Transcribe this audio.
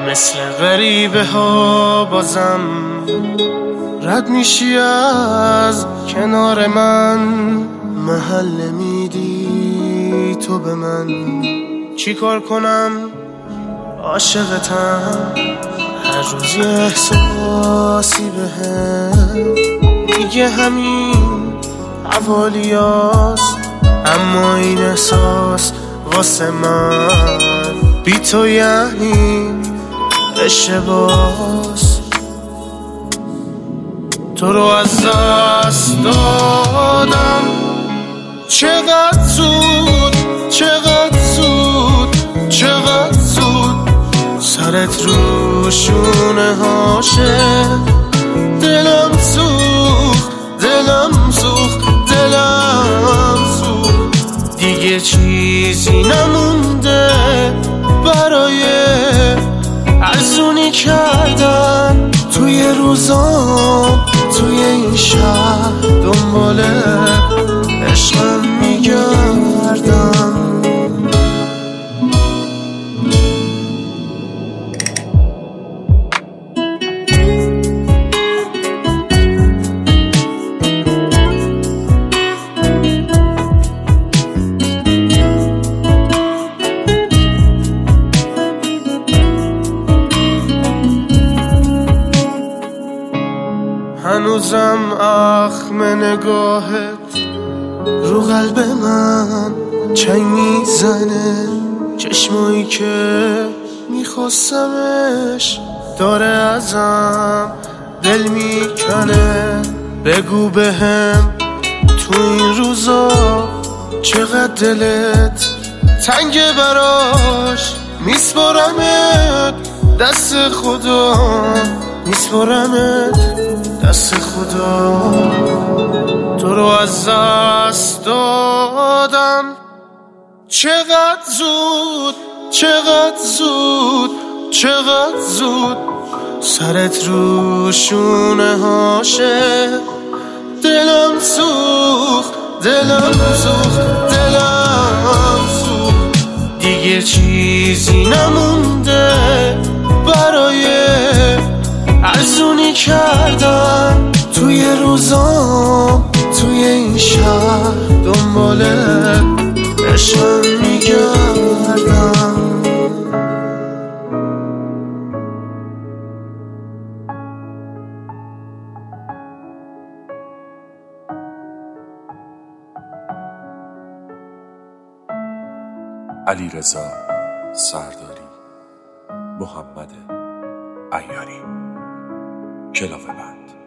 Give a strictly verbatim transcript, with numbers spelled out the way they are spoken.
مثل غریبه ها بازم رد میشی از کنار من، محل نمیدی تو به من. چی کار کنم عاشقتم، هر روز یه احساسی بهم میگه همین حوالیاست، اما این احساس واسه من بی تو یعنی اشتباس. تو رو از دست دادم چقدر زود، چقدر زود، چقدر زود. سرت رو شونه هاشه، دلم سوخت، دلم سوخت، دلم سوخت. دیگه چیزی نمونده برای ارزونی کردن توی روزام، توی این شهر دنبال عشقم میگردم. هنوزم اخم نگاهت رو قلب من چنگ میزنه، چشمایی که میخواستمش داره ازم دل میکنه. بگو بهم تو این روزا چقدر دلت تنگه براش، میسپارمت دست خدا، میسپارمت دست خدا. تو رو از دست دادم چقدر زود، چقدر زود، چقدر زود. سرت رو شونه هاشه، دلم سوخت، دلم سوخت، دلم سوخت. دیگه چیزی نمونده برای ارزونی کردن توی روزام، توی این شهر دنبال عشقم میگردم. علیرضا سرداری، محمد عیاری، کلافه بند.